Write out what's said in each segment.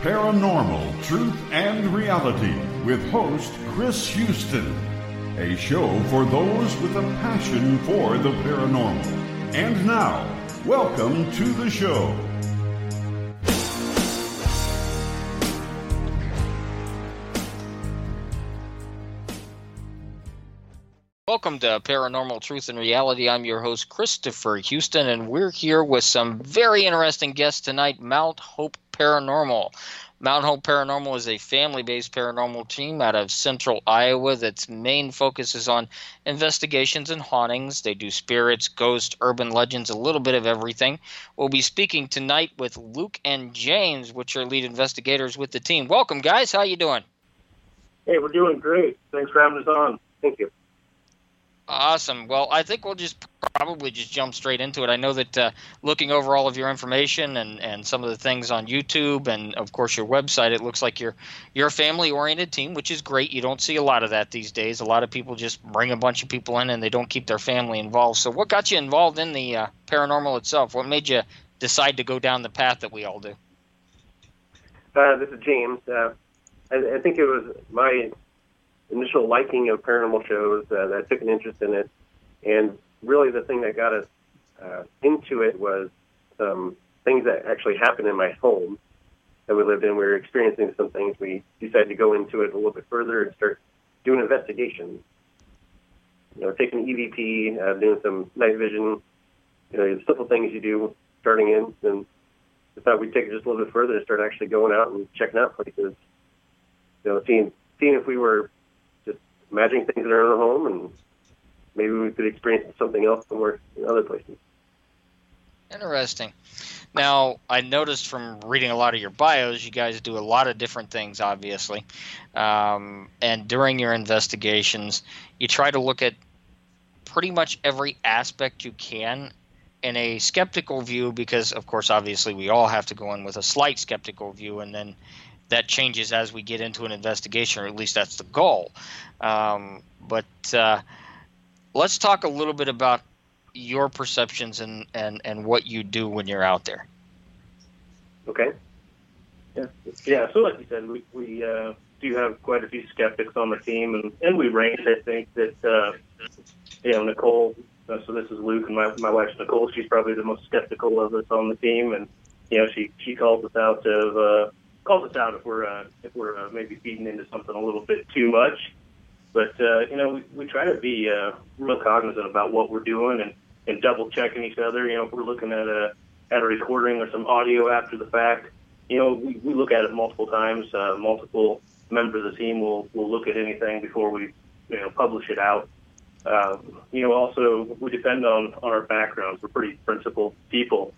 Paranormal Truth and Reality with host Chris Houston. A show for those with a passion for the paranormal. And now, welcome to the show. Welcome to Paranormal Truth and Reality. I'm your host, Christopher Houston, and we're here with some very interesting guests tonight, Mount Hope Paranormal. Mount Hope Paranormal is a family-based paranormal team out of central Iowa that's main focus is on investigations and hauntings. They do spirits, ghosts, urban legends, a little bit of everything. We'll be speaking tonight with Luke and James, which are lead investigators with the team. Welcome, guys. How you doing? Hey, we're doing great. Thanks for having us on. Thank you. Awesome. Well, I think we'll probably jump straight into it. I know that looking over all of your information and some of the things on YouTube and, of course, your website, it looks like you're a family-oriented team, which is great. You don't see a lot of that these days. A lot of people just bring a bunch of people in and they don't keep their family involved. So what got you involved in the paranormal itself? What made you decide to go down the path that we all do? This is James. I think it was my initial liking of paranormal shows that I took an interest in it, and really the thing that got us into it was some things that actually happened in my home that we lived in. We were experiencing some things. We decided to go into it a little bit further and start doing investigations. You know, taking EVP, doing some night vision, the simple things you do starting in, and we thought we'd take it just a little bit further and start actually going out and checking out places. Seeing if we were imagining things that are in our home, and maybe we could experience something else somewhere in other places. Interesting. Now, I noticed from reading a lot of your bios, you guys do a lot of different things, obviously. And during your investigations, you try to look at pretty much every aspect you can in a skeptical view, because, of course, obviously we all have to go in with a slight skeptical view, and then that changes as we get into an investigation, or at least that's the goal. But let's talk a little bit about your perceptions and what you do when you're out there. Okay. Yeah. So like you said, we do have quite a few skeptics on the team, and we range. I think that Nicole. So this is Luke, and my wife's Nicole. She's probably the most skeptical of us on the team, and she calls us out if we're maybe feeding into something a little bit too much. But we try to be real cognizant about what we're doing and double checking each other. If we're looking at a recording or some audio after the fact, we look at it multiple times. Multiple members of the team will look at anything before we publish it out. Also we depend on our backgrounds. We're pretty principled people.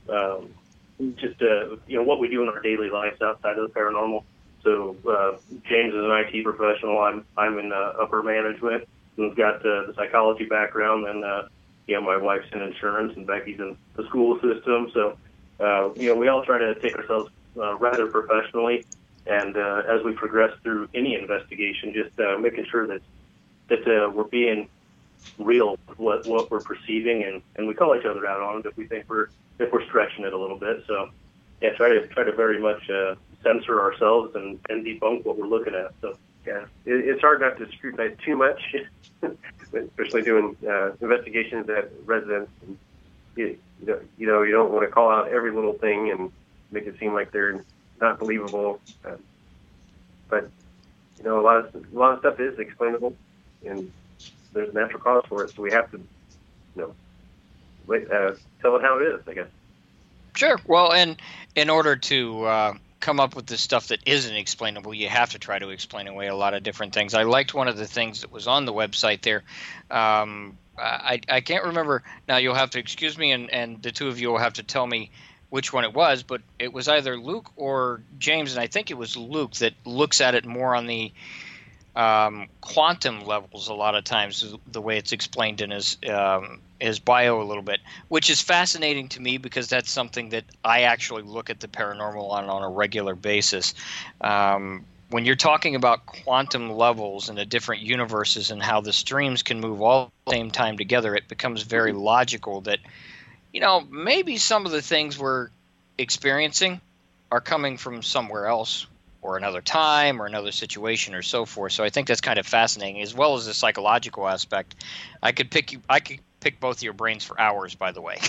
What we do in our daily lives outside of the paranormal. So James is an IT professional. I'm in upper management. And we've got the psychology background, and my wife's in insurance, and Becky's in the school system. So we all try to take ourselves rather professionally, and as we progress through any investigation, just making sure that we're being real with what we're perceiving, and we call each other out on it if we think we're stretching it a little bit. So yeah, try to very much censor ourselves and debunk what we're looking at. So yeah, it's hard not to scrutinize too much, especially doing investigations at residents. And you don't want to call out every little thing and make it seem like they're not believable. But a lot of stuff is explainable, and there's a natural cause for it. So we have to tell it how it is, I guess. Sure. Well, and in order to come up with the stuff that isn't explainable, you have to try to explain away a lot of different things. I liked one of the things that was on the website there. I can't remember. Now, you'll have to excuse me, and the two of you will have to tell me which one it was, but it was either Luke or James, and I think it was Luke that looks at it more on the quantum levels a lot of times, the way it's explained in his bio a little bit, which is fascinating to me because that's something that I actually look at the paranormal on a regular basis. When you're talking about quantum levels and the different universes and how the streams can move all at the same time together, it becomes very logical that, maybe some of the things we're experiencing are coming from somewhere else or another time or another situation or so forth. So I think that's kind of fascinating, as well as the psychological aspect. I could pick both of your brains for hours, by the way.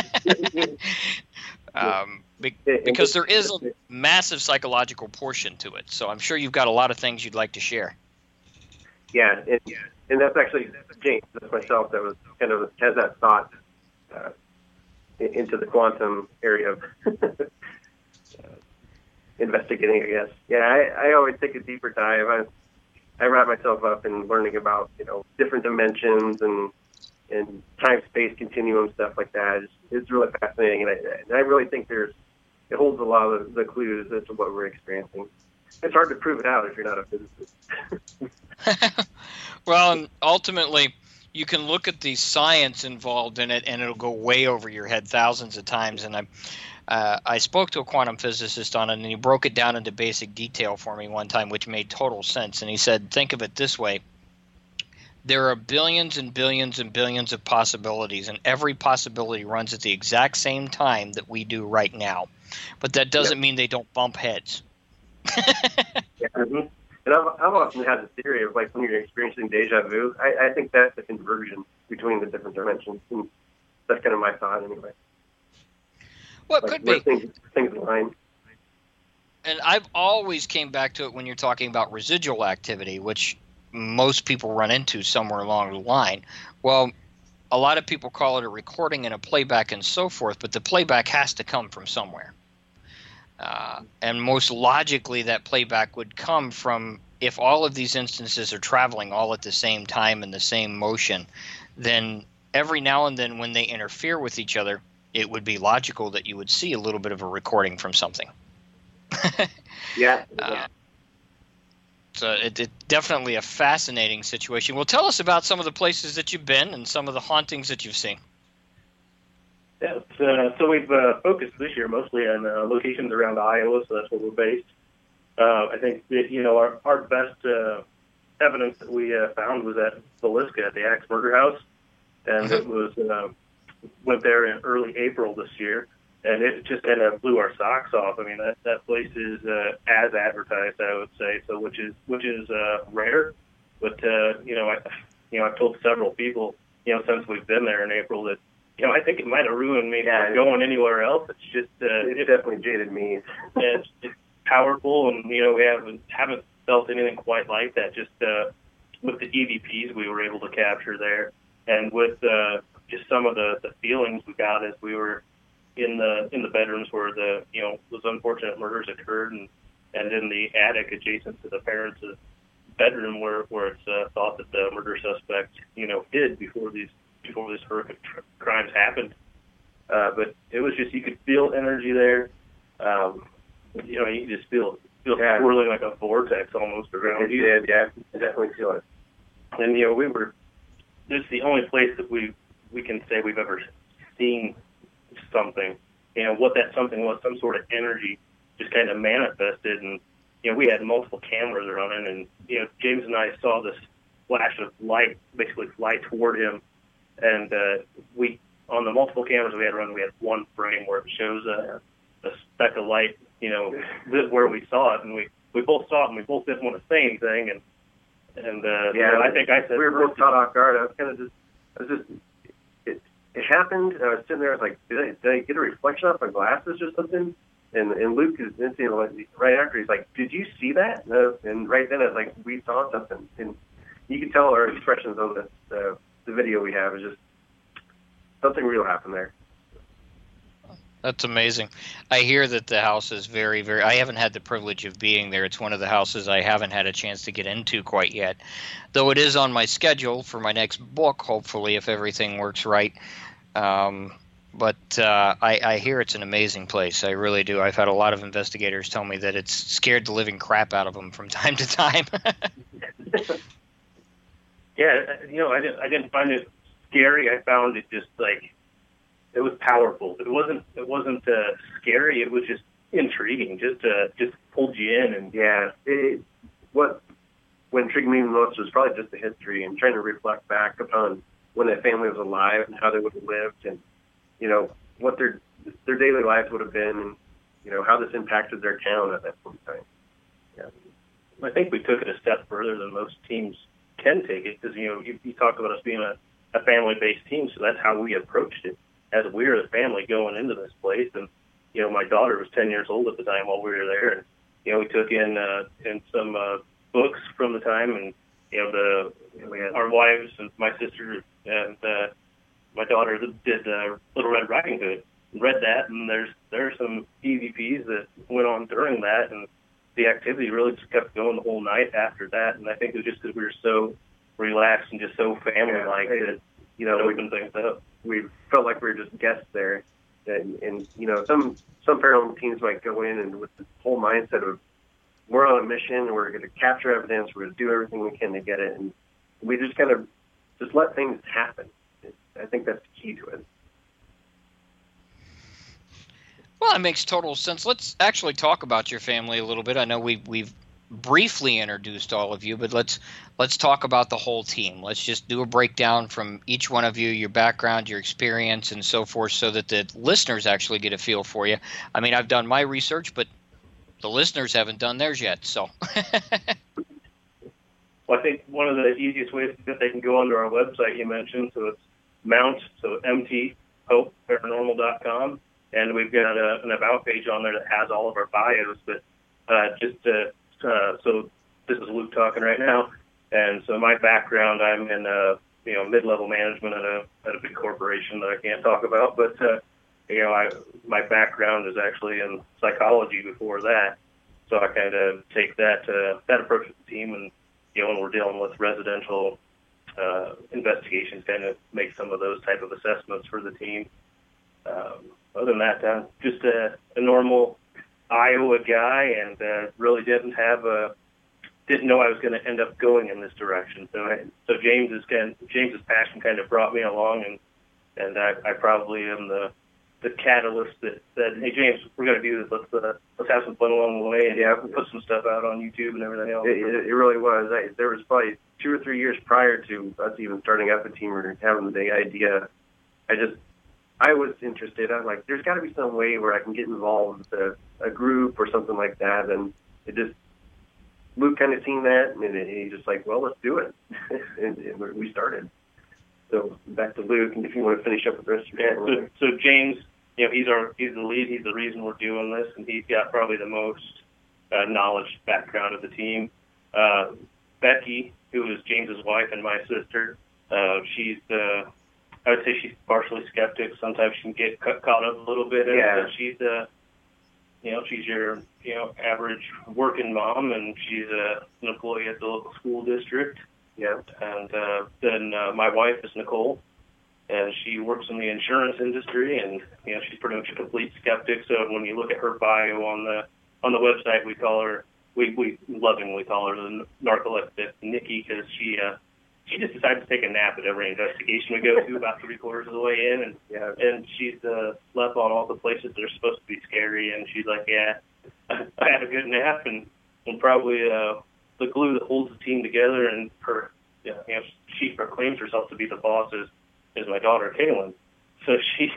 Because there is a massive psychological portion to it. So I'm sure you've got a lot of things you'd like to share. Yeah, and that's actually James, that's myself, that was kind of has that thought into the quantum area of investigating, I guess. Yeah, I always take a deeper dive. I wrap myself up in learning about, different dimensions and time-space continuum, stuff like that. It's really fascinating, and I really think it holds a lot of the clues as to what we're experiencing. It's hard to prove it out if you're not a physicist. Well, and ultimately, you can look at the science involved in it, and it'll go way over your head thousands of times. And I spoke to a quantum physicist on it, and he broke it down into basic detail for me one time, which made total sense. And he said, think of it this way. There are billions and billions and billions of possibilities, and every possibility runs at the exact same time that we do right now. But that doesn't mean they don't bump heads. Yeah. Mm-hmm. And I've often had the theory of, like, when you're experiencing deja vu, I think that's the conversion between the different dimensions. And that's kind of my thought anyway. Well, it could be. Things align. And I've always came back to it when you're talking about residual activity, which most people run into somewhere along the line. Well, a lot of people call it a recording and a playback and so forth, but the playback has to come from somewhere. And most logically, that playback would come from, if all of these instances are traveling all at the same time in the same motion, then every now and then when they interfere with each other, it would be logical that you would see a little bit of a recording from something. Yeah. So it's definitely a fascinating situation. Well, tell us about some of the places that you've been and some of the hauntings that you've seen. Yeah, so we've focused this year mostly on locations around Iowa, so that's where we're based. I think that, our best evidence that we found was at Villisca at the Axe Murder House, and it was went there in early April this year, and it just kind of blew our socks off. I mean, that place is as advertised, I would say, so which is rare, but I've told several people since we've been there in April that. I think it might have ruined me from going anywhere else. It's just it definitely jaded me. It's powerful, and we haven't felt anything quite like that. Just with the EVPs we were able to capture there, and with just some of the feelings we got as we were in the bedrooms where those unfortunate murders occurred, and in the attic adjacent to the parents' bedroom where it's thought that the murder suspect hid before these horrific crimes happened. But it was just, you could feel energy there. You could just feel swirling like a vortex almost around you. Yeah, I definitely feel it. And, this is the only place that we can say we've ever seen something. What that something was, some sort of energy just kind of manifested. And, we had multiple cameras running, and, James and I saw this flash of light basically fly toward him. And we, on the multiple cameras we had running, we had one frame where it shows a speck of light, where we saw it, and we both saw it, and we both didn't want to say anything. And I think I said we were both caught off guard. It happened. I was sitting there. I was like, did I get a reflection off my glasses or something? And Luke is right after. He's like, did you see that? And right then I was like, we saw something, and you can tell our expressions on the video we have is just something real happened there. That's amazing. I hear that the house is very, very... I haven't had the privilege of being there. It's one of the houses I haven't had a chance to get into quite yet, though it is on my schedule for my next book, hopefully, if everything works right. But I hear it's an amazing place. I really do. I've had a lot of investigators tell me that it's scared the living crap out of them from time to time. Yeah, I didn't find it scary. I found it just it was powerful. It wasn't scary. It was just intriguing. Just pulled you in, and what intrigued me most was probably just the history and trying to reflect back upon when that family was alive and how they would have lived, and what their daily lives would have been, how this impacted their town at that point in time. Yeah. I think we took it a step further than most teams can take it, because, you talk about us being a family-based team, so that's how we approached it, as we were the family going into this place. And, my daughter was 10 years old at the time while we were there, and, we took in some books from the time, and, we had our wives and my sister and my daughter did Little Red Riding Hood, read that, and there are some EVPs that went on during that, and the activity really just kept going the whole night after that. And I think it was just because we were so relaxed and just so family-like that, it opened things up. We felt like we were just guests there. And some paranormal teams might go in and with the whole mindset of, we're on a mission, we're going to capture evidence, we're going to do everything we can to get it. And we just kind of just let things happen. I think that's the key to it. Well, it makes total sense. Let's actually talk about your family a little bit. I know we've briefly introduced all of you, but let's talk about the whole team. Let's just do a breakdown from each one of you, your background, your experience, and so forth, so that the listeners actually get a feel for you. I mean, I've done my research, but the listeners haven't done theirs yet. So, well, I think one of the easiest ways that they can go onto our website you mentioned, so it's Mount, so MTHopeParanormal.com. And we've got an about page on there that has all of our bios. But so this is Luke talking right now, and so my background, I'm in mid-level management at a big corporation that I can't talk about. But my background is actually in psychology before that, so I kind of take that approach with the team, and when we're dealing with residential investigations, kind of make some of those type of assessments for the team. Other than that, just a normal Iowa guy, and really didn't know I was going to end up going in this direction. So James's passion kind of brought me along, and I probably am the catalyst that said, "Hey James, we're going to do this. Let's have some fun along the way, and put some stuff out on YouTube and everything else." It really was. There was probably 2 or 3 years prior to us even starting up a team or having the idea. I was interested. I was like, there's got to be some way where I can get involved with a group or something like that. And Luke kind of seen that, and he's just like, well, let's do it. and we started. So back to Luke, and if you want to finish up with the rest of your family. So James, he's the lead. He's the reason we're doing this, and he's got probably the most knowledge background of the team. Becky, who is James's wife and my sister, I would say she's partially skeptic. Sometimes she can get caught up a little bit in it. But she's she's your average working mom, and she's an employee at the local school district. Yeah. And then my wife is Nicole, and she works in the insurance industry, and she's pretty much a complete skeptic. So when you look at her bio on the website, we lovingly call her the narcoleptic Nikki, because she just decides to take a nap at every investigation we go to about 3/4 of the way in, and she's slept on all the places that are supposed to be scary, and she's like, I had a good nap, and probably the glue that holds the team together, and her, she proclaims herself to be the boss is my daughter Kaylin. So she's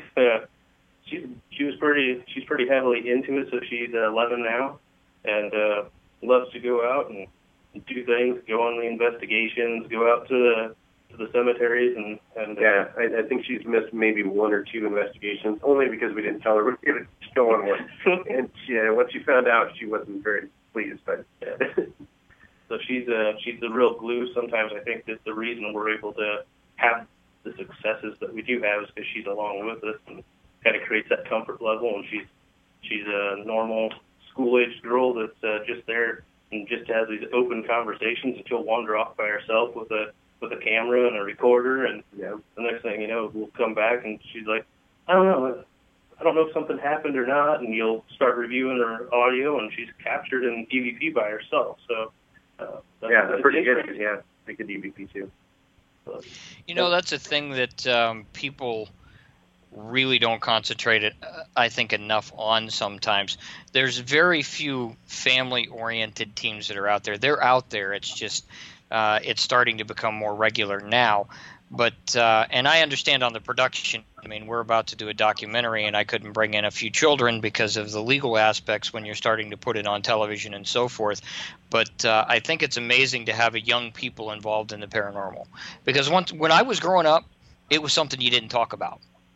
pretty heavily into it. So she's 11 now, and loves to go out and do things, go on the investigations, go out to the cemeteries, and I think she's missed maybe 1 or 2 investigations, only because we didn't tell her we were going to go on one. And once she found out, she wasn't very pleased. But so she's the real glue. Sometimes I think that the reason we're able to have the successes that we do have is because she's along with us, and kind of creates that comfort level. And she's a normal school-aged girl that's just there and just has these open conversations, and she'll wander off by herself with a camera and a recorder, and the next thing you know, we'll come back and she's like, I don't know if something happened or not, and you'll start reviewing her audio, and she's captured in EVP by herself. So that's pretty good. Pretty good EVP too. That's a thing that people really don't concentrate I think enough on sometimes. There's very few family-oriented teams that are out there. They're out there. It's just it's starting to become more regular now. But and I understand on the production. I mean, we're about to do a documentary, and I couldn't bring in a few children because of the legal aspects when you're starting to put it on television and so forth. But I think it's amazing to have young people involved in the paranormal, because when I was growing up, it was something you didn't talk about.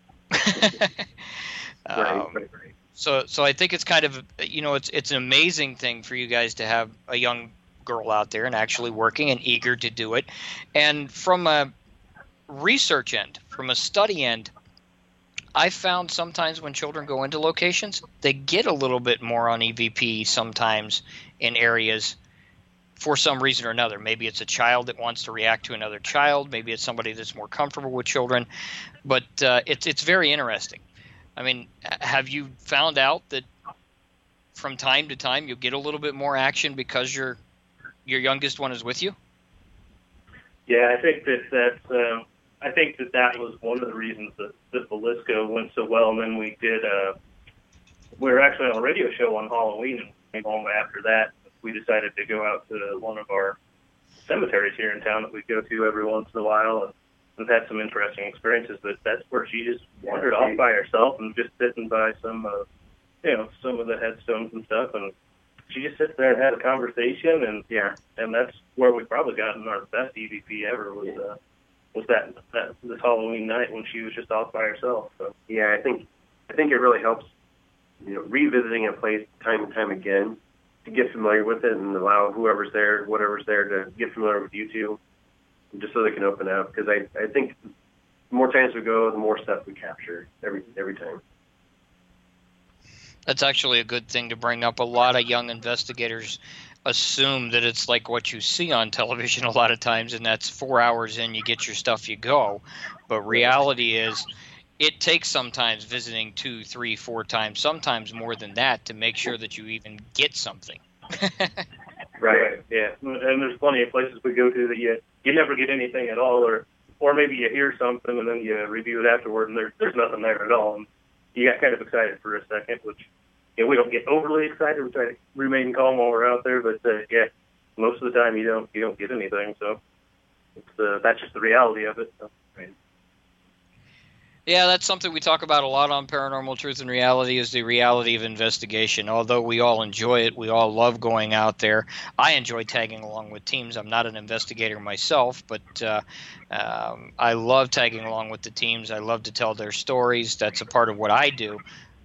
Right. So I think it's kind of, it's an amazing thing for you guys to have a young girl out there and actually working and eager to do it. And from a research end, from a study end, I found sometimes when children go into locations, they get a little bit more on EVP sometimes in areas for some reason or another. Maybe it's a child that wants to react to another child. Maybe it's somebody that's more comfortable with children. But it's very interesting. I mean, have you found out that from time to time you get a little bit more action because your youngest one is with you? Yeah, I think that was one of the reasons that Villisca went so well. And then we were actually on a radio show on Halloween, and after that, we decided to go out to one of our cemeteries here in town that we go to every once in a while, and we've had some interesting experiences. But that's where she just wandered off by herself and just sitting by some of the headstones and stuff, and she just sits there and had a conversation, and that's where we probably gotten our best EVP ever was that this Halloween night when she was just off by herself. So yeah, I think it really helps, revisiting a place time and time again to get familiar with it and allow whatever's there to get familiar with you two, just so they can open up. Because I think the more times we go, the more stuff we capture every time. That's actually a good thing to bring up. A lot of young investigators assume that it's like what you see on television a lot of times, and that's 4 hours in, you get your stuff, you go. But reality is it takes sometimes visiting 2, 3, 4 times, sometimes more than that, to make sure that you even get something. Right, yeah. And there's plenty of places we go to that you never get anything at all, or maybe you hear something and then you review it afterward and there's nothing there at all. And you got kind of excited for a second, which we don't get overly excited. We try to remain calm while we're out there, but most of the time you don't get anything. So that's just the reality of it. So, right. Yeah, that's something we talk about a lot on Paranormal Truth and Reality, is the reality of investigation. Although we all enjoy it, we all love going out there. I enjoy tagging along with teams. I'm not an investigator myself, but I love tagging along with the teams. I love to tell their stories. That's a part of what I do.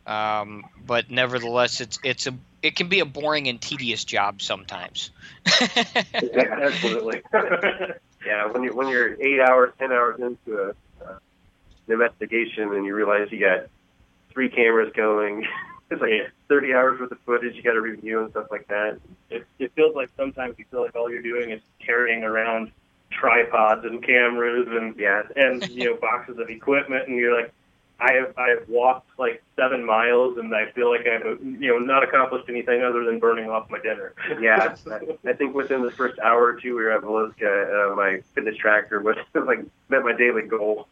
But nevertheless, it can be a boring and tedious job sometimes. Yeah, absolutely. Yeah, when you're 8 hours, 10 hours into an investigation and you realize you got 3 cameras going, it's like 30 hours worth of footage you got to review and stuff like that. It feels like sometimes you feel like all you're doing is carrying around tripods and cameras and boxes of equipment, and you're like, I have walked like 7 miles, and I feel like I've not accomplished anything other than burning off my dinner. Yeah, I think within the first hour or two we were at Villisca, my fitness tracker was met my daily goal.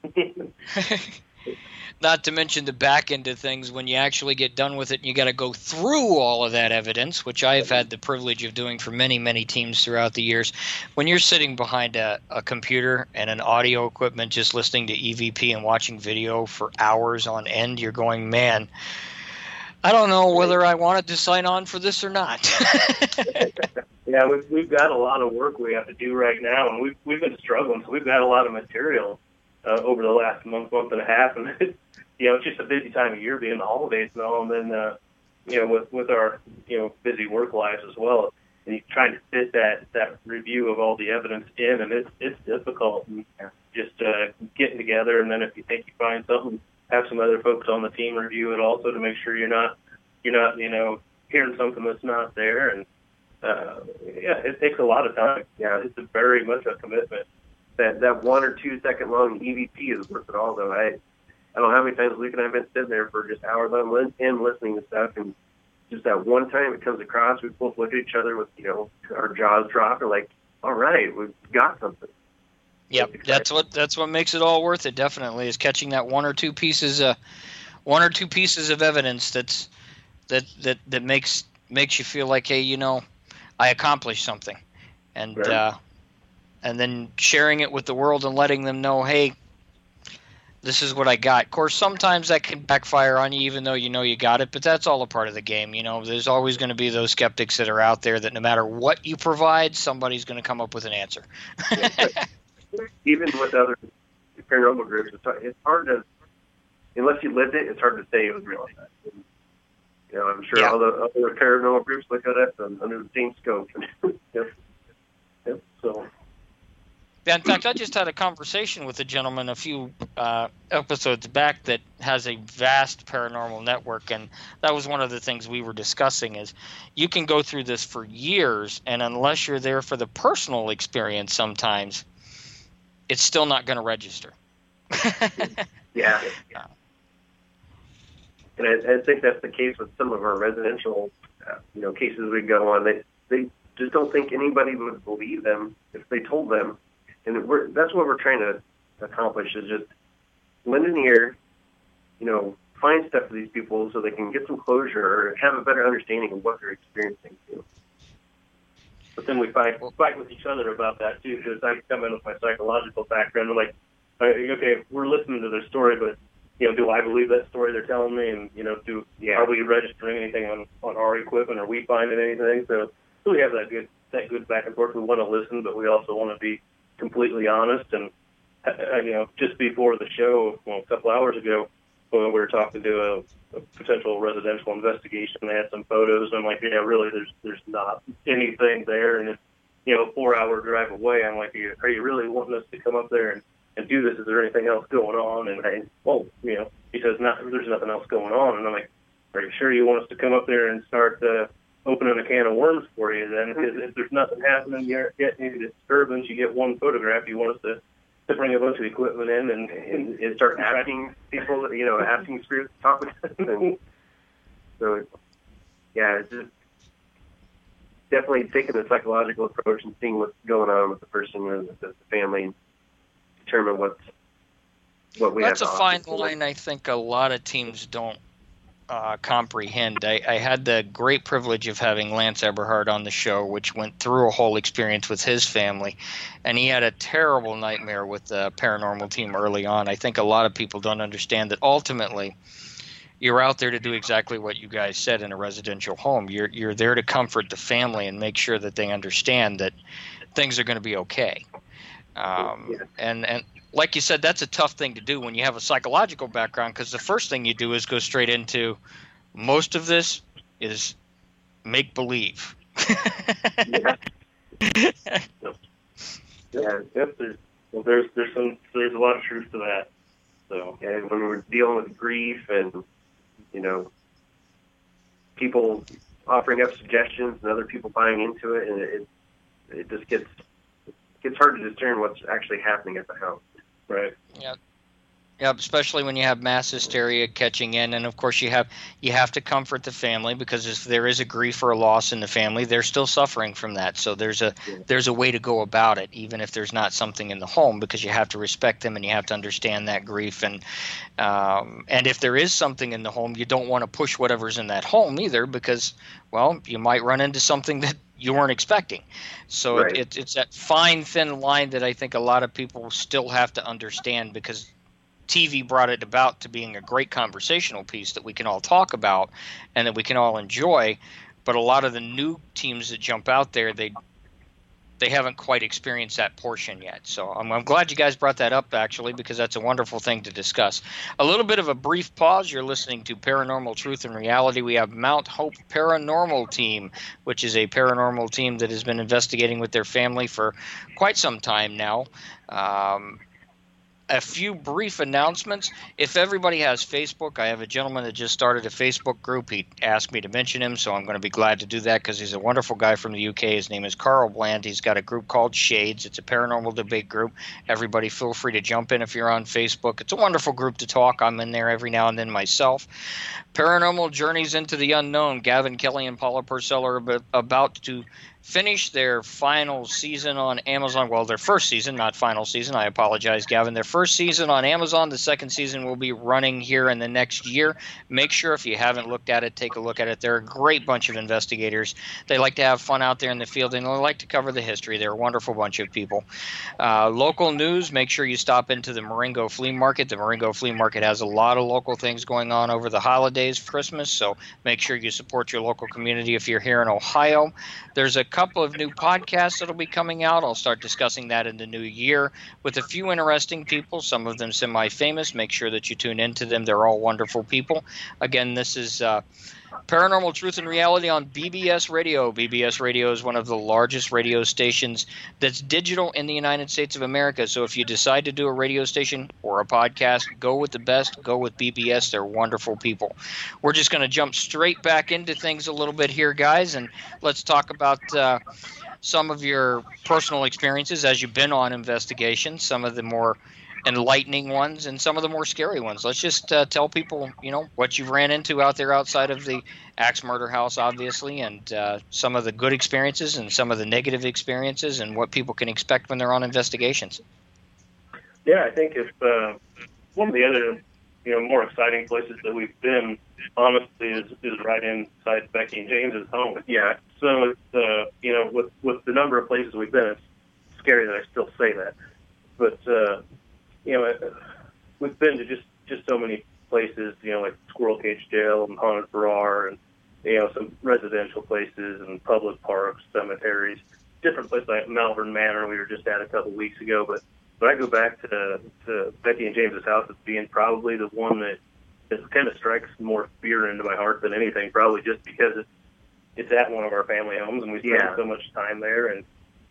Not to mention the back end of things, when you actually get done with it and you got to go through all of that evidence, which I have had the privilege of doing for many, many teams throughout the years. When you're sitting behind a computer and an audio equipment just listening to EVP and watching video for hours on end, you're going, man, I don't know whether I wanted to sign on for this or not. Yeah, we've got a lot of work we have to do right now, and we've been struggling, so we've got a lot of material over the last month and a half, and it's just a busy time of year, being the holidays and all, and then with our busy work lives as well, and you're trying to fit that review of all the evidence in, and it's difficult. And just getting together, and then if you think you find something, have some other folks on the team review it also to make sure you're not hearing something that's not there, and it takes a lot of time. Yeah, it's very much a commitment. That 1 or 2 second long EVP is worth it all, though. I don't know how many times Luke and I have been sitting there for just hours on end listening to stuff, and just that one time it comes across, we both look at each other with our jaws dropped. We're like, all right, we've got something. Yep, that's what makes it all worth it. Definitely is catching that 1 or 2 pieces of evidence that makes you feel like, hey, I accomplished something, and. Right. and then sharing it with the world and letting them know, hey, this is what I got. Of course, sometimes that can backfire on you, even though you know you got it, but that's all a part of the game. There's always going to be those skeptics that are out there that no matter what you provide, somebody's going to come up with an answer. Even with other paranormal groups, it's hard to, unless you lived it, it's hard to say it was real. I'm sure all the other paranormal groups look at it under the same scope. So. Yeah, in fact, I just had a conversation with a gentleman a few episodes back that has a vast paranormal network, and that was one of the things we were discussing is you can go through this for years, and unless you're there for the personal experience sometimes, it's still not going to register. Yeah. And I think that's the case with some of our residential, cases we go on. They just don't think anybody would believe them if they told them. And that's what we're trying to accomplish is just lend an ear, find stuff for these people so they can get some closure or have a better understanding of what they're experiencing. But then we fight with each other about that too, because I come in with my psychological background. I'm like, okay, we're listening to their story, but do I believe that story they're telling me? And are we registering anything on our equipment? Are we finding anything? So we have that good back and forth. We want to listen, but we also want to be completely honest. And just before the show, a couple hours ago, when we were talking to a potential residential investigation, they had some photos. And I'm like, yeah, really, there's not anything there, and it's a 4-hour drive away. I'm like, are you really wanting us to come up there and do this? Is there anything else going on? And he says, there's nothing else going on. And I'm like, are you sure you want us to come up there and start opening a can of worms for you then? Because if there's nothing happening, you aren't getting any disturbance, you get one photograph, you want us to bring a bunch of equipment in and start asking people, asking spirits to talk with them. So, it's just definitely taking the psychological approach and seeing what's going on with the person or the family and determine what we have to offer. That's a fine line I think a lot of teams don't comprehend. I had the great privilege of having Lance Eberhard on the show, which went through a whole experience with his family, and he had a terrible nightmare with the paranormal team early on. I think a lot of people don't understand that ultimately you're out there to do exactly what you guys said in a residential home. You're there to comfort the family and make sure that they understand that things are going to be okay. And like you said, that's a tough thing to do when you have a psychological background, because the first thing you do is go straight into most of this is make believe. There's a lot of truth to that. So, and when we're dealing with grief and people offering up suggestions and other people buying into it, and it just gets hard to discern what's actually happening at the house. Right. Yeah. Yeah, especially when you have mass hysteria catching in, and of course you have to comfort the family, because if there is a grief or a loss in the family, they're still suffering from that. So there's a way to go about it, even if there's not something in the home, because you have to respect them and you have to understand that grief. And if there is something in the home, you don't want to push whatever's in that home either, because you might run into something that you weren't expecting. So right. It's that fine, thin line that I think a lot of people still have to understand, because TV brought it about to being a great conversational piece that we can all talk about and that we can all enjoy. But a lot of the new teams that jump out there, they haven't quite experienced that portion yet. So I'm glad you guys brought that up, actually, because that's a wonderful thing to discuss. A little bit of a brief pause. You're listening to Paranormal Truth and Reality. We have Mount Hope Paranormal Team, which is a paranormal team that has been investigating with their family for quite some time now. A few brief announcements. If everybody has Facebook, I have a gentleman that just started a Facebook group. He asked me to mention him, so I'm going to be glad to do that, because he's a wonderful guy from the UK. His name is Carl Bland. He's got a group called Shades. It's a paranormal debate group. Everybody feel free to jump in if you're on Facebook. It's a wonderful group to talk. I'm in there every now and then myself. Paranormal Journeys into the Unknown. Gavin Kelly and Paula Purcell are about to finish their final season on Amazon. Well, their first season, not final season. I apologize, Gavin. Their first season on Amazon. The second season will be running here in the next year. Make sure if you haven't looked at it, take a look at it. They're a great bunch of investigators. They like to have fun out there in the field, and they like to cover the history. They're a wonderful bunch of people. Local news, make sure you stop into the Marengo Flea Market. The Marengo Flea Market has a lot of local things going on over the holidays, Christmas, so make sure you support your local community if you're here in Ohio. There's a couple of new podcasts that'll be coming out. I'll start discussing that in the new year with a few interesting people, some of them semi-famous. Make sure that you tune into them. They're all wonderful people. Again, this is Paranormal Truth and Reality on BBS Radio. BBS Radio is one of the largest radio stations that's digital in the United States of America. So if you decide to do a radio station or a podcast, go with the best. Go with BBS. They're wonderful people. We're just going to jump straight back into things a little bit here, guys, and let's talk about some of your personal experiences as you've been on investigations, some of the more enlightening ones and some of the more scary ones. Let's just tell people, what you've ran into out there outside of the Axe Murder House, obviously, and some of the good experiences and some of the negative experiences and what people can expect when they're on investigations. Yeah, I think if one of the other, more exciting places that we've been, honestly, is right inside Becky and James's home. Yeah. So it's, with the number of places we've been, it's scary that I still say that, but we've been to just so many places, like Squirrel Cage Jail and Haunted Farrar, and some residential places and public parks, cemeteries, different places like Malvern Manor we were just at a couple weeks ago. But I go back to Becky and James's house as being probably the one that kind of strikes more fear into my heart than anything, probably just because it's at one of our family homes and we spend so much time there. And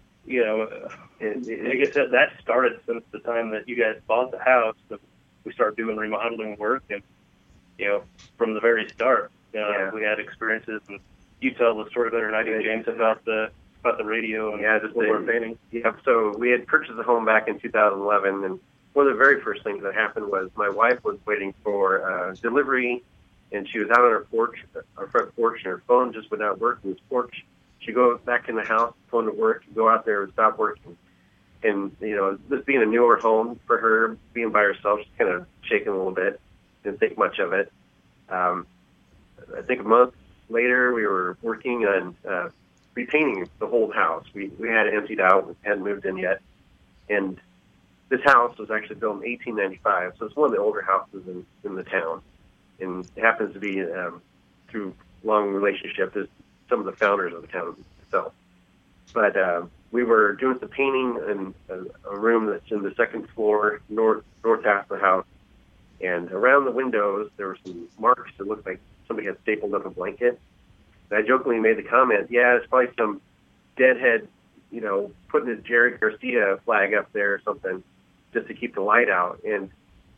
I guess that started since the time that you guys bought the house. We started doing remodeling work, and from the very start, we had experiences. And you tell the story better than I do, James, about the radio and just what we're painting. Yeah, so we had purchased the home back in 2011, and one of the very first things that happened was my wife was waiting for delivery, and she was out on her front porch, and her phone just would not work on this porch. She'd go back in the house, phone would work, go out there and stop working. And, this being a newer home for her, being by herself, she's kind of shaking a little bit, didn't think much of it. I think a month later, we were working on repainting the whole house. We had it emptied out, hadn't moved in yet. And this house was actually built in 1895, so it's one of the older houses in the town. And it happens to be, through long relationship, is some of the founders of the town itself. But we were doing some painting in a room that's in the second floor, north half of the house. And around the windows, there were some marks that looked like somebody had stapled up a blanket. And I jokingly made the comment, it's probably some deadhead, putting a Jerry Garcia flag up there or something just to keep the light out. And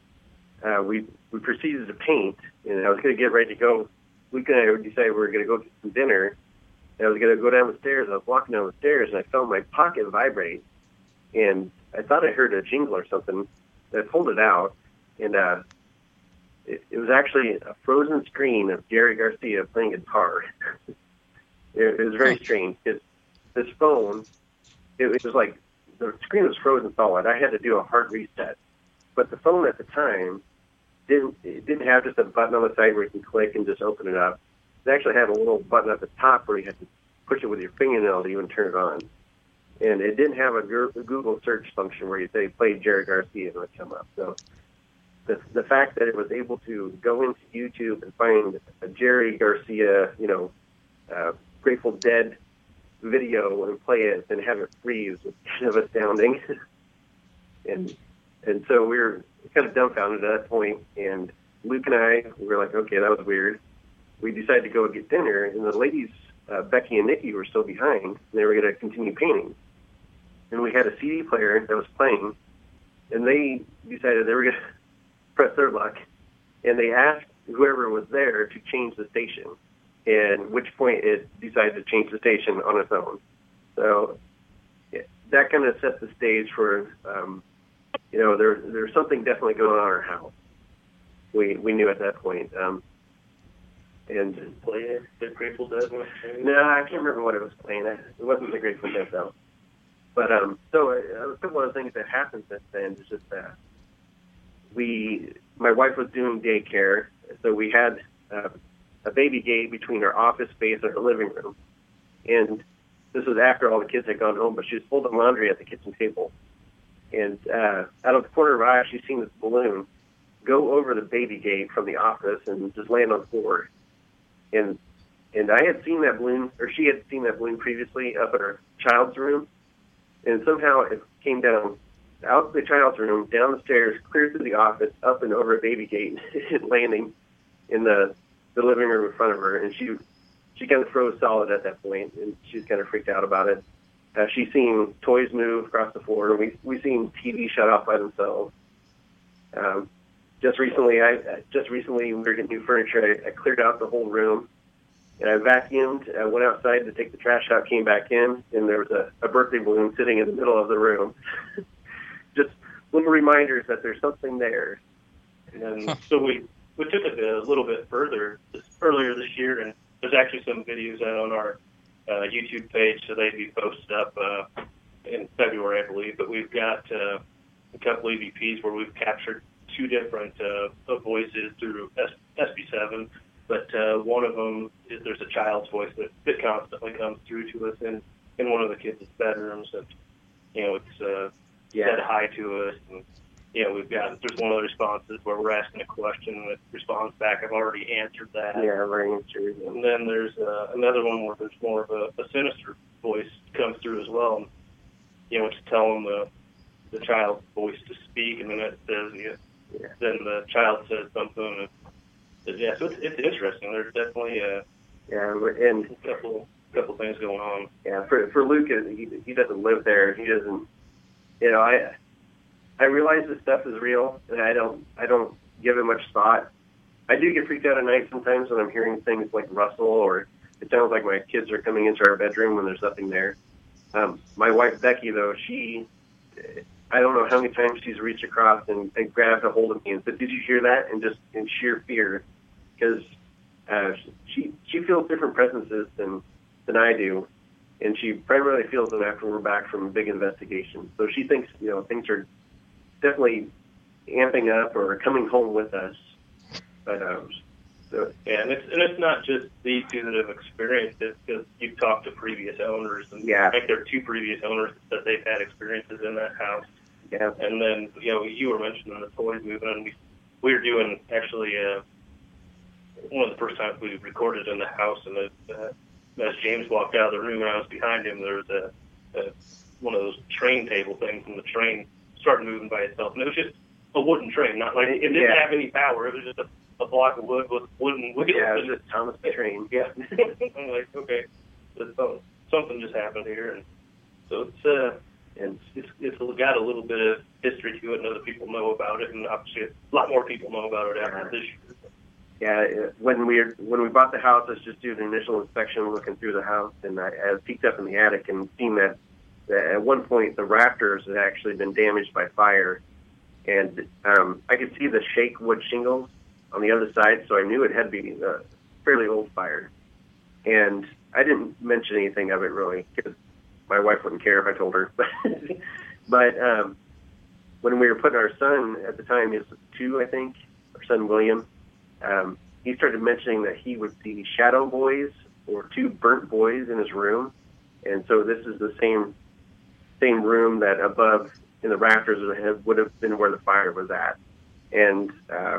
we proceeded to paint, and I was going to get ready to go. Luke and I decided we were going to go get some dinner, and I was going to go down the stairs. I was walking down the stairs, and I felt my pocket vibrate, and I thought I heard a jingle or something. I pulled it out, and it was actually a frozen screen of Jerry Garcia playing guitar. It was very strange. This phone, it was like the screen was frozen solid. I had to do a hard reset, but the phone at the time didn't have just a button on the side where you can click and just open it up. It actually had a little button at the top where you had to push it with your fingernail to even turn it on. And it didn't have a Google search function where you say play Jerry Garcia and it would come up. So the fact that it was able to go into YouTube and find a Jerry Garcia, Grateful Dead video and play it and have it freeze was kind of astounding. And so we were kind of dumbfounded at that point, and Luke and I were like, okay, that was weird. We decided to go get dinner, and the ladies, Becky and Nikki, were still behind, and they were going to continue painting. And we had a CD player that was playing, and they decided they were going to press their luck, and they asked whoever was there to change the station, and at which point it decided to change the station on its own. So that kind of set the stage for... there's something definitely going on in our house. We knew at that point. And Play the Grateful Dead. no, I can't remember what it was playing. It wasn't the Grateful Dead though. But so a couple of things that happened since then is just that my wife was doing daycare, so we had a baby gate between our office space and her living room. And this was after all the kids had gone home, but she was folding laundry at the kitchen table. And out of the corner of her eye, she's seen this balloon go over the baby gate from the office and just land on the floor. And I had seen that balloon, or she had seen that balloon previously up in her child's room. And somehow it came down out of the child's room, down the stairs, clear through the office, up and over a baby gate, landing in the living room in front of her. And she kind of froze solid at that point, and she was kind of freaked out about it. She's seen toys move across the floor, and we've seen TV shut off by themselves. Just recently, we were getting new furniture. I cleared out the whole room, and I vacuumed. I went outside to take the trash out, came back in, and there was a birthday balloon sitting in the middle of the room. Just little reminders that there's something there. And so we took it a little bit further earlier this year, and there's actually some videos out on our YouTube page, so they'd be posted up in February, I believe. But we've got a couple EVPs where we've captured two different voices through SB7, but one of them is there's a child's voice that constantly comes through to us in one of the kids' bedrooms, and it's said hi to us, and there's one of the responses where we're asking a question and it responds back, I've already answered that. Yeah, I've already answered. And then there's another one where there's more of a sinister voice comes through as well, and it's telling the child's voice to speak, and then it says, then the child says something. So it's interesting. There's definitely and a couple things going on. Yeah, for Luke, he doesn't live there. He doesn't. I realize this stuff is real, and I don't give it much thought. I do get freaked out at night sometimes when I'm hearing things like rustle, or it sounds like my kids are coming into our bedroom when there's nothing there. My wife Becky, though, I don't know how many times she's reached across and grabbed a hold of me and said, "Did you hear that?" And just in sheer fear, because she feels different presences than I do, and she primarily feels them after we're back from a big investigation. So she thinks things are definitely amping up or coming home with us. But and it's not just these two that have experienced it, because you've talked to previous owners, and I think there are two previous owners that they've had experiences in that house. Yeah. And then you were mentioning the toys moving, and we were doing actually one of the first times we recorded in the house, and as James walked out of the room and I was behind him, there was one of those train table things, and the train started moving by itself, and it was just a wooden train, not like it didn't have any power. It was just a block of wood with wooden wheels. Yeah, it was just Thomas the Train. Yeah. I'm like, okay, something just happened here, and so it's got a little bit of history to it, and other people know about it, and obviously a lot more people know about it after this year. Yeah, when we bought the house, I was just doing an initial inspection, looking through the house, and I peeked up in the attic and seen that at one point the rafters had actually been damaged by fire, and I could see the shake wood shingles on the other side, so I knew it had to be a fairly old fire. And I didn't mention anything of it really, because my wife wouldn't care if I told her. But when we were putting our son, at the time he was 2, I think, our son William, he started mentioning that he would see shadow boys or 2 burnt boys in his room. And so this is the same room that above in the rafters would have been where the fire was at. And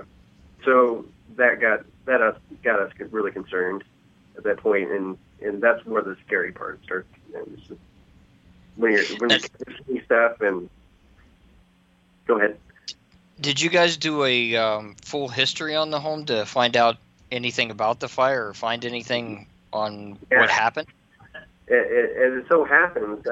so that got us really concerned at that point, and that's where the scary part starts. It's just when you're seeing stuff. And go ahead. Did you guys do a full history on the home to find out anything about the fire or find anything on what happened? As it so happens,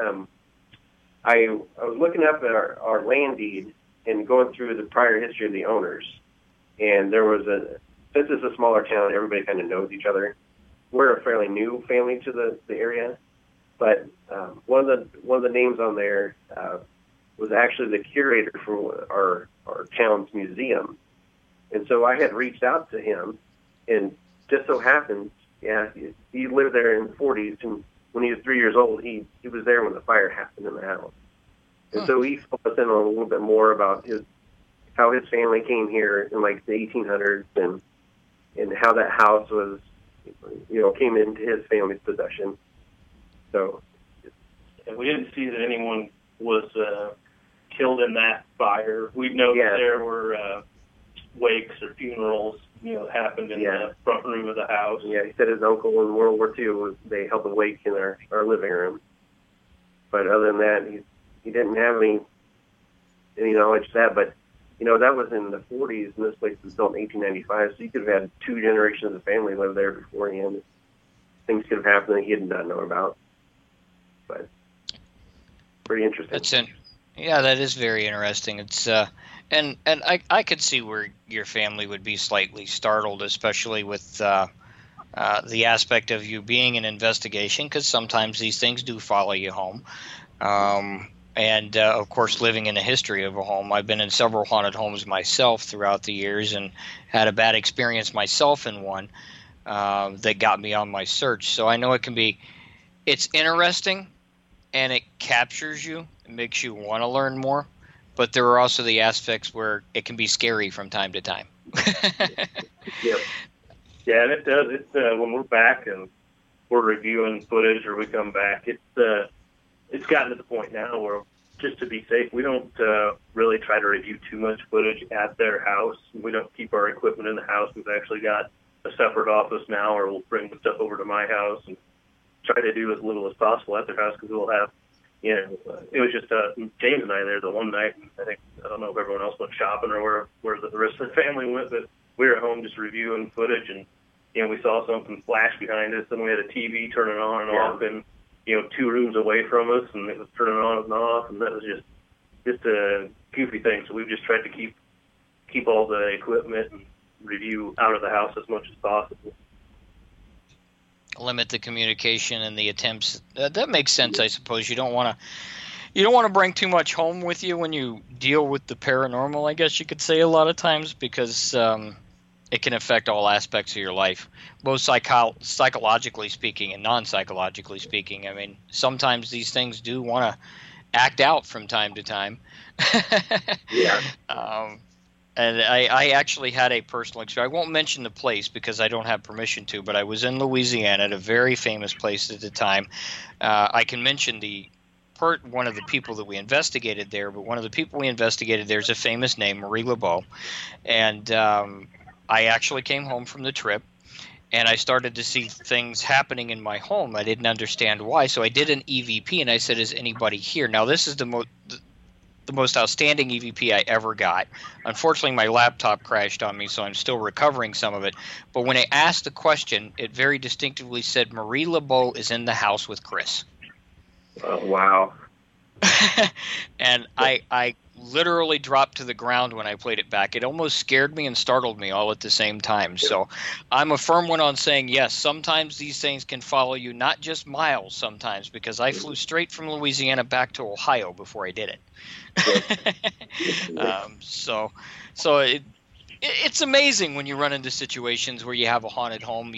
I was looking up at our land deed and going through the prior history of the owners. And there was since it's a smaller town, everybody kind of knows each other. We're a fairly new family to the area, but one of the names on there was actually the curator for our town's museum. And so I had reached out to him and just so happens, he lived there in the 40s, and when he was 3 years old, he was there when the fire happened in the house. And so he filled us in on a little bit more about how his family came here in like the 1800s and how that house was, came into his family's possession. So, and we didn't see that anyone was killed in that fire. We know that there were wakes or funerals, happened in the front room of the house. Yeah, he said his uncle in World War II they held a wake in our living room. But other than that, he didn't have any knowledge of that. But that was in the 40s, and this place was built in 1895. So you could have had 2 generations of family live there beforehand. Things could have happened that he did not know about. But pretty interesting. Yeah, that is very interesting. It's and I could see where your family would be slightly startled, especially with the aspect of you being an investigation, because sometimes these things do follow you home. And, of course, living in the history of a home. I've been in several haunted homes myself throughout the years and had a bad experience myself in one that got me on my search. So I know it's interesting, and it captures you. It makes you want to learn more. But there are also the aspects where it can be scary from time to time. Yeah, and it does. It's when we're back and we're reviewing footage, or we come back, it's gotten to the point now where, just to be safe, we don't really try to review too much footage at their house. We don't keep our equipment in the house. We've actually got a separate office now, or we'll bring the stuff over to my house and try to do as little as possible at their house, because we'll have, it was just James and I there the one night. I don't know if everyone else went shopping or where the rest of the family went, but we were at home just reviewing footage, and we saw something flash behind us, and we had a TV turning on and off, and 2 rooms away from us, and it was turning on and off, and that was just a goofy thing. So we've just tried to keep all the equipment and review out of the house as much as possible. Limit the communication and the attempts. That makes sense, I suppose. You don't want to bring too much home with you when you deal with the paranormal, I guess you could say, a lot of times, because it can affect all aspects of your life, both psychologically speaking and non-psychologically speaking. I mean, sometimes these things do want to act out from time to time. Yeah. And I actually had a personal experience. I won't mention the place because I don't have permission to, but I was in Louisiana at a very famous place at the time. I can mention one of the people that we investigated there, but one of the people we investigated there is a famous name, Marie Laveau. And I actually came home from the trip, and I started to see things happening in my home. I didn't understand why, so I did an EVP, and I said, is anybody here? Now, this is the most outstanding EVP I ever got. Unfortunately, my laptop crashed on me, so I'm still recovering some of it. But when I asked the question, it very distinctively said, Marie Laveau is in the house with Chris. Oh, wow. And I literally dropped to the ground when I played it back. It almost scared me and startled me all at the same time. So I'm a firm one on saying, yes, sometimes these things can follow you, not just miles sometimes, because I flew straight from Louisiana back to Ohio before I did it. So it's amazing when you run into situations where you have a haunted home.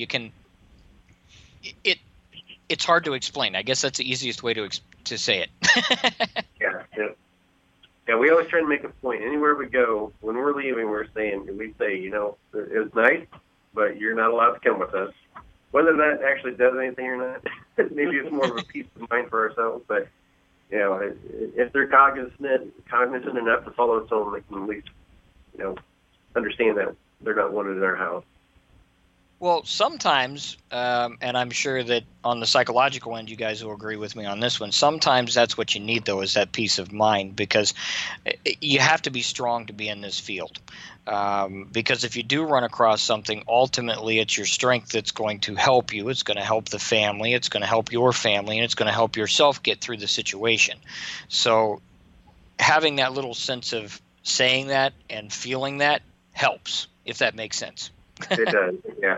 It's hard to explain. I guess that's the easiest way to say it. Yeah, we always try to make a point. Anywhere we go, when we're leaving, we say, it was nice, but you're not allowed to come with us. Whether that actually does anything or not, maybe it's more of a peace of mind for ourselves. But if they're cognizant enough to follow us home, they can at least, understand that they're not wanted in our house. Well, sometimes, and I'm sure that on the psychological end, you guys will agree with me on this one. Sometimes that's what you need, though, is that peace of mind, because you have to be strong to be in this field. Because if you do run across something, ultimately it's your strength that's going to help you. It's going to help the family. It's going to help your family, and it's going to help yourself get through the situation. So having that little sense of saying that and feeling that helps, if that makes sense. It does, yeah.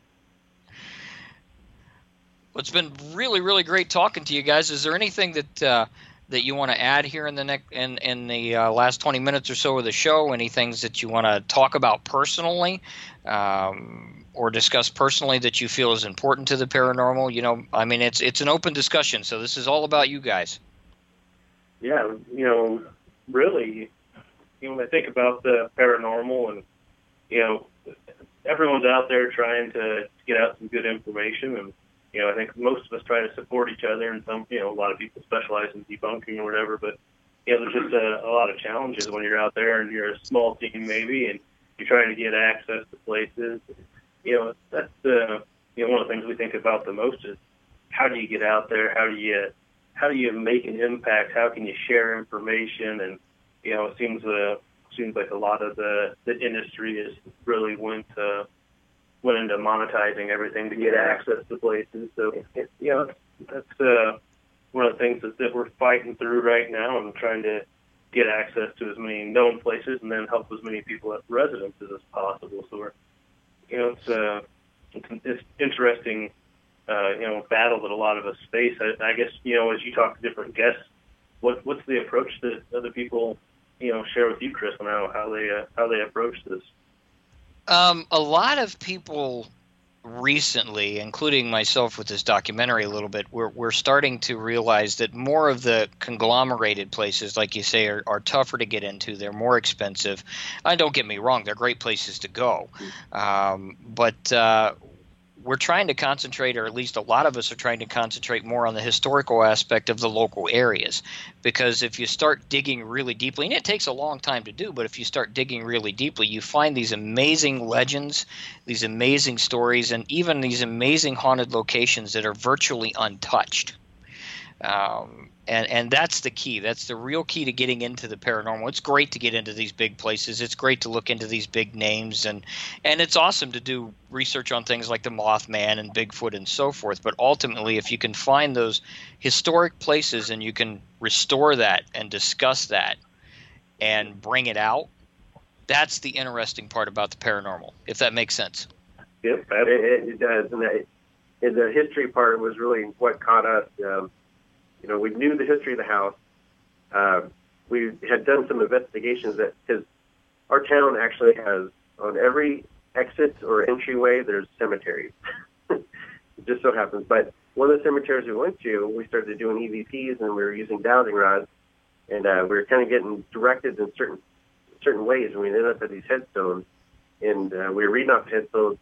Well, it's been really, really great talking to you guys. Is there anything that you want to add here in the last 20 minutes or so of the show? Any things that you want to talk about personally? or discuss personally that you feel is important to the paranormal? You know, I mean, it's an open discussion, so this is all about you guys. Yeah, you know, really, you know, when I think about the paranormal, and you know, everyone's out there trying to get out some good information, and you know, I think most of us try to support each other, and some, you know, a lot of people specialize in debunking or whatever, but you know, there's just a lot of challenges when you're out there and you're a small team maybe, and you're trying to get access to places. You know, that's you know, one of the things we think about the most is how do you get out there? How do you make an impact? How can you share information? And you know, it seems like a lot of the industry is really went into monetizing everything to get access to places. So you know, that's one of the things that we're fighting through right now, and trying to get access to as many known places and then help as many people as residences as possible. So we're, you know, it's interesting, you know, battle that a lot of us face. I guess, you know, as you talk to different guests, what's the approach that other people, you know, share with you, Chris, on how they approach this? A lot of people recently, including myself with this documentary a little bit, we're starting to realize that more of the conglomerated places, like you say, are tougher to get into. They're more expensive. Don't get me wrong, they're great places to go. But we're trying to concentrate, or at least a lot of us are trying to concentrate more on the historical aspect of the local areas. Because if you start digging really deeply, and it takes a long time to do, but if you start digging really deeply, you find these amazing legends, these amazing stories, and even these amazing haunted locations that are virtually untouched. And that's the key. That's the real key to getting into the paranormal. It's great to get into these big places. It's great to look into these big names, and it's awesome to do research on things like the Mothman and Bigfoot and so forth. But ultimately, if you can find those historic places and you can restore that and discuss that and bring it out, that's the interesting part about the paranormal, if that makes sense. Yep, it does. And the history part was really what caught us. You know, we knew the history of the house. We had done some investigations because our town actually has, on every exit or entryway, there's cemeteries. It just so happens. But one of the cemeteries we went to, we started doing EVPs, and we were using dowsing rods, and we were kind of getting directed in certain ways, and we ended up at these headstones, and we were reading off the headstones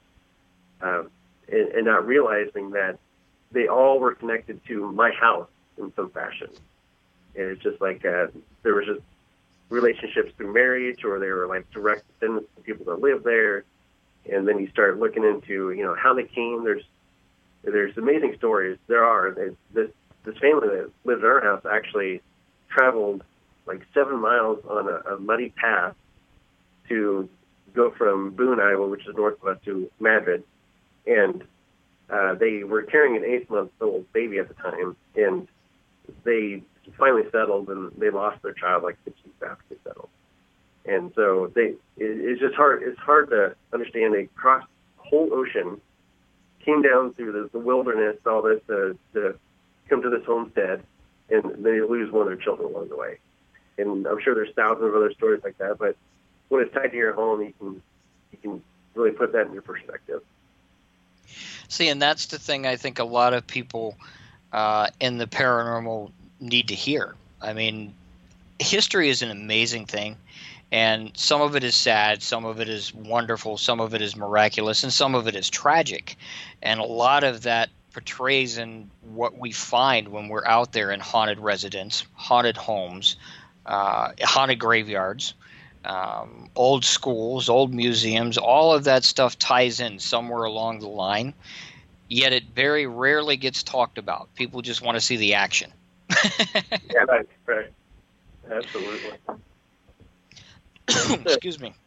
and not realizing that they all were connected to my house in some fashion. And it's just like there was just relationships through marriage, or they were like direct descendants of people that live there. And then you start looking into, you know, how they came. There's amazing stories. There are. This family that lived in our house actually traveled like 7 miles on a muddy path to go from Boone, Iowa, which is north of us, to Madrid. And they were carrying an 8-month-old baby at the time, and they finally settled, and they lost their child like 6 weeks after they settled. And so it's just hard. It's hard to understand. They crossed the whole ocean, came down through the wilderness, all this to come to this homestead, and they lose one of their children along the way. And I'm sure there's thousands of other stories like that. But when it's tied to your home, you can really put that in your perspective. See, and that's the thing I think a lot of people in the paranormal need to hear. I mean, history is an amazing thing, and some of it is sad, some of it is wonderful, some of it is miraculous, and some of it is tragic. And a lot of that portrays in what we find when we're out there in haunted residence, haunted homes, haunted graveyards, old schools, old museums. All of that stuff ties in somewhere along the line, yet it very rarely gets talked about. People just want to see the action. Yeah, right. Absolutely. Excuse me.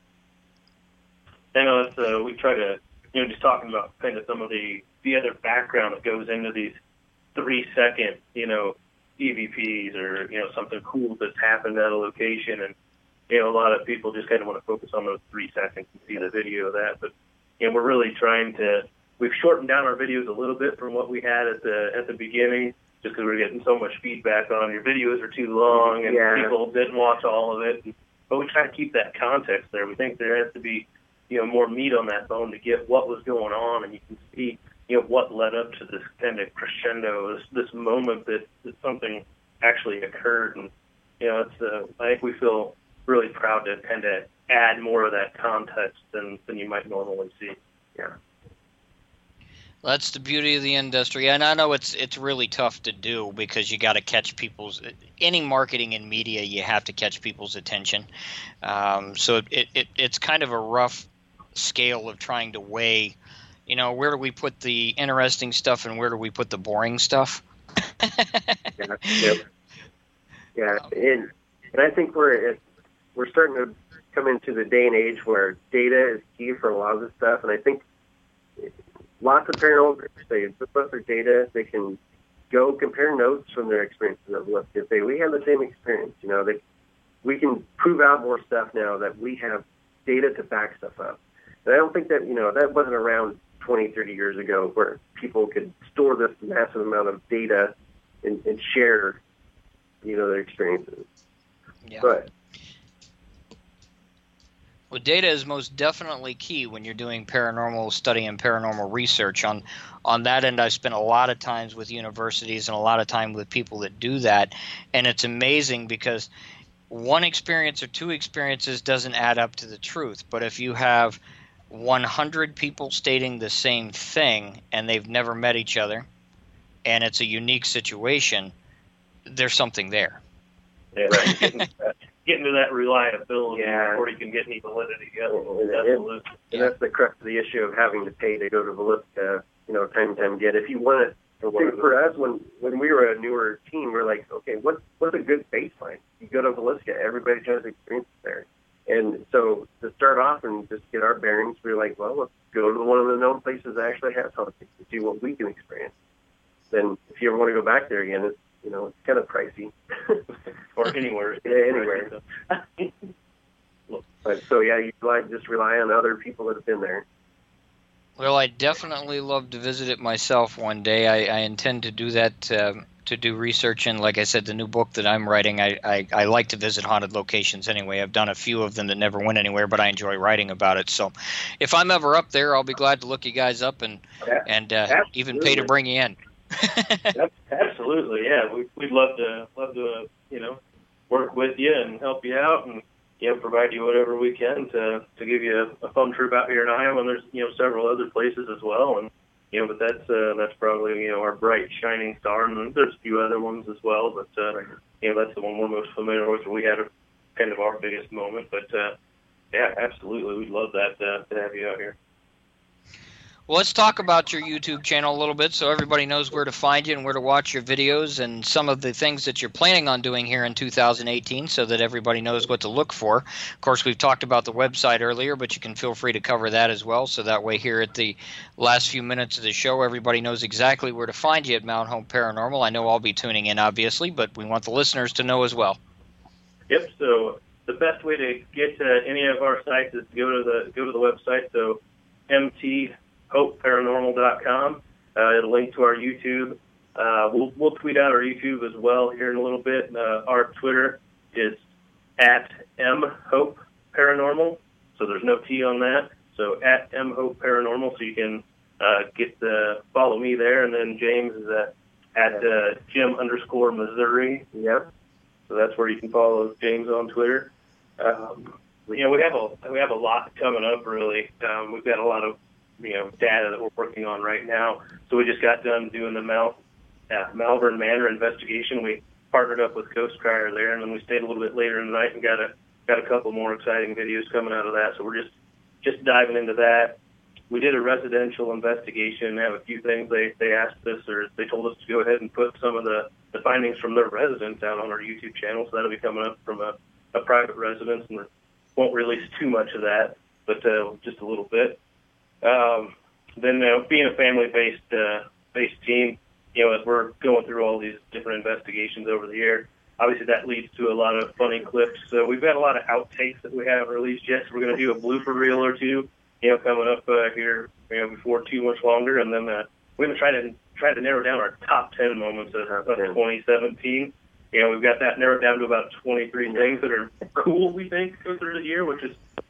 I know it's, we try to, you know, just talking about kind of some of the other background that goes into these 3-second, you know, EVPs, or, you know, something cool that's happened at a location. And, you know, a lot of people just kind of want to focus on those 3 seconds and see the video of that. But, you know, we're really trying to, we've shortened down our videos a little bit from what we had at the beginning, just because we're getting so much feedback on your videos are too long and people didn't watch all of it. But we try to keep that context there. We think there has to be more meat on that bone to get what was going on, and you can see, what led up to this kind of crescendo, this moment that something actually occurred. And, it's, I think we feel really proud to kind of add more of that context than you might normally see. Yeah. That's the beauty of the industry, and I know it's really tough to do because you got to catch any marketing in media, you have to catch people's attention. So it's kind of a rough scale of trying to weigh, where do we put the interesting stuff and where do we put the boring stuff? Yeah, and I think we're starting to come into the day and age where data is key for a lot of this stuff, and I think lots of paranormal groups, they put up their data, they can go compare notes from their experiences of what they say. We have the same experience, we can prove out more stuff now that we have data to back stuff up. And I don't think that, that wasn't around 20, 30 years ago where people could store this massive amount of data and share, their experiences. Yeah. But well, data is most definitely key when you're doing paranormal study and paranormal research. On that end, I've spent a lot of times with universities and a lot of time with people that do that, and it's amazing because one experience or two experiences doesn't add up to the truth. But if you have 100 people stating the same thing and they've never met each other, and it's a unique situation, there's something there. Yeah, right. Getting to that reliability before you can get any validity. Absolutely. And that's the crux of the issue of having to pay to go to Villisca, time and time again. If you want to, for us, when we were a newer team, we're like, okay, what's a good baseline? You go to Villisca, everybody has experience there. And so to start off and just get our bearings, we're like, well, let's go to one of the known places that actually has haunting and see what we can experience. Then if you ever want to go back there again, it's kind of pricey. Or anywhere. Yeah, anywhere. But so, you just rely on other people that have been there. Well, I definitely love to visit it myself one day. I intend to do that, to do research. And like I said, the new book that I'm writing, I like to visit haunted locations anyway. I've done a few of them that never went anywhere, but I enjoy writing about it. So if I'm ever up there, I'll be glad to look you guys up and even pay to bring you in. Absolutely, yeah. We'd love to work with you and help you out and provide you whatever we can to give you a fun trip out here in Iowa. And there's several other places as well, and but that's probably our bright shining star. And there's a few other ones as well, but that's the one we're most familiar with. We had kind of our biggest moment, but absolutely, we'd love that to have you out here. Well, let's talk about your YouTube channel a little bit so everybody knows where to find you and where to watch your videos and some of the things that you're planning on doing here in 2018 so that everybody knows what to look for. Of course, we've talked about the website earlier, but you can feel free to cover that as well. So that way here at the last few minutes of the show, everybody knows exactly where to find you at Mountain Home Paranormal. I know I'll be tuning in, obviously, but we want the listeners to know as well. Yep. So the best way to get to any of our sites is to go to the website. So MTHopeParanormal.com. It'll link to our YouTube. We'll tweet out our YouTube as well here in a little bit. Our Twitter is at MHopeParanormal, so there's no T on that. So at MHopeParanormal, so you can follow me there, and then James is at Jim_Missouri. Yep. So that's where you can follow James on Twitter. We have a lot coming up. Really, we've got a lot of data that we're working on right now. So we just got done doing the Malvern Manor investigation. We partnered up with Ghost Crier there, and then we stayed a little bit later in the night and got a couple more exciting videos coming out of that. So we're just diving into that. We did a residential investigation and have a few things they asked us, or they told us to go ahead and put some of the findings from their residents out on our YouTube channel. So that'll be coming up from a private residence, and we won't release too much of that, but just a little bit. Then being a family-based team, as we're going through all these different investigations over the year, obviously that leads to a lot of funny clips. So we've got a lot of outtakes that we haven't released yet. So we're going to do a blooper reel or two, coming up here, before too much longer. And then we're going to try to narrow down our top 10 moments of 2017. We've got that narrowed down to about 23 things that are cool, we think, go through the year, which is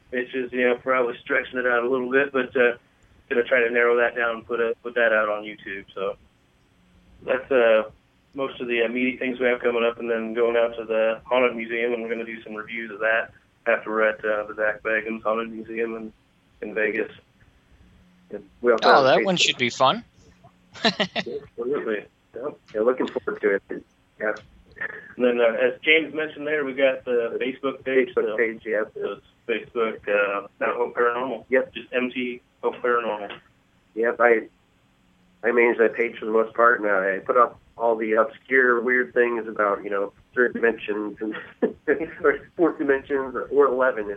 It's just, probably stretching it out a little bit, but going to try to narrow that down and put that out on YouTube. So that's most of the immediate things we have coming up, and then going out to the Haunted Museum, and we're going to do some reviews of that after we're at the Zach Bagans Haunted Museum in Vegas. That one should be fun. Absolutely. Yeah, looking forward to it. Yeah. And then, as James mentioned there, we got the Facebook page. Yeah. So it's Facebook, Mount Hope Paranormal. Yep. Just MT Hope Paranormal. Yep. I manage that page for the most part, and I put up all the obscure, weird things about, third dimensions and or fourth dimensions or 11.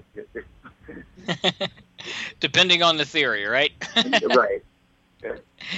Depending on the theory, right? Right. Yeah.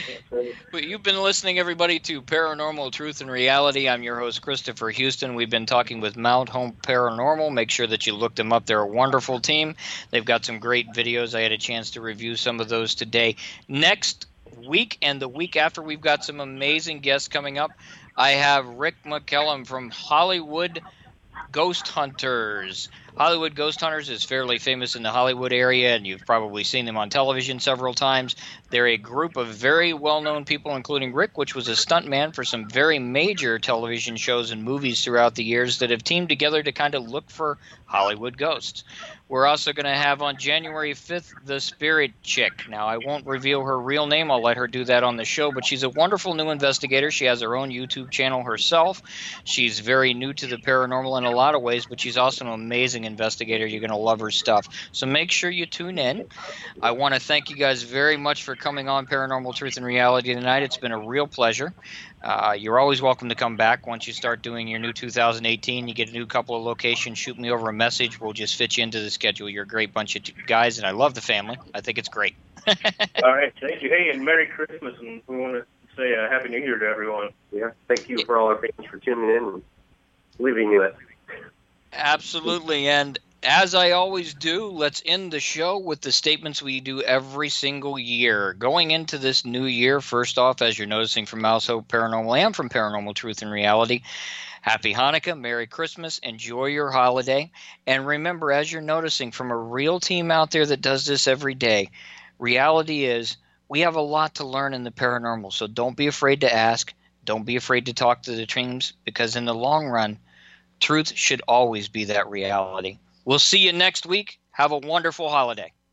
But you've been listening, everybody, to Paranormal Truth and Reality. I'm your host, Christopher Houston. We've been talking with Mount Hope Paranormal. Make sure that you look them up. They're a wonderful team. They've got some great videos. I had a chance to review some of those today. Next week and the week after, we've got some amazing guests coming up. I have Rick McCallum from Hollywood Ghost Hunters. Hollywood Ghost Hunters is fairly famous in the Hollywood area, and you've probably seen them on television several times. They're a group of very well-known people, including Rick, which was a stuntman for some very major television shows and movies throughout the years, that have teamed together to kind of look for Hollywood ghosts. We're also going to have on January 5th the Spirit Chick. Now, I won't reveal her real name. I'll let her do that on the show, but she's a wonderful new investigator. She has her own YouTube channel herself. She's very new to the paranormal in a lot of ways, but she's also an amazing investigator. You're going to love her stuff. So make sure you tune in. I want to thank you guys very much for coming on Paranormal Truth and Reality tonight. It's been a real pleasure. You're always welcome to come back once you start doing your new 2018. You get a new couple of locations, shoot me over a message. We'll just fit you into the schedule. You're a great bunch of guys, and I love the family. I think it's great. All right. Thank you. Hey, and Merry Christmas, and we want to say Happy New Year to everyone. Yeah. Thank you for all our fans for tuning in and leaving it. Absolutely. And as I always do, let's end the show with the statements we do every single year. Going into this new year, first off, as you're noticing from Mount Hope Paranormal and from Paranormal Truth and Reality, Happy Hanukkah, Merry Christmas, enjoy your holiday. And remember, as you're noticing from a real team out there that does this every day, reality is we have a lot to learn in the paranormal. So don't be afraid to ask. Don't be afraid to talk to the teams, because in the long run, truth should always be that reality. We'll see you next week. Have a wonderful holiday.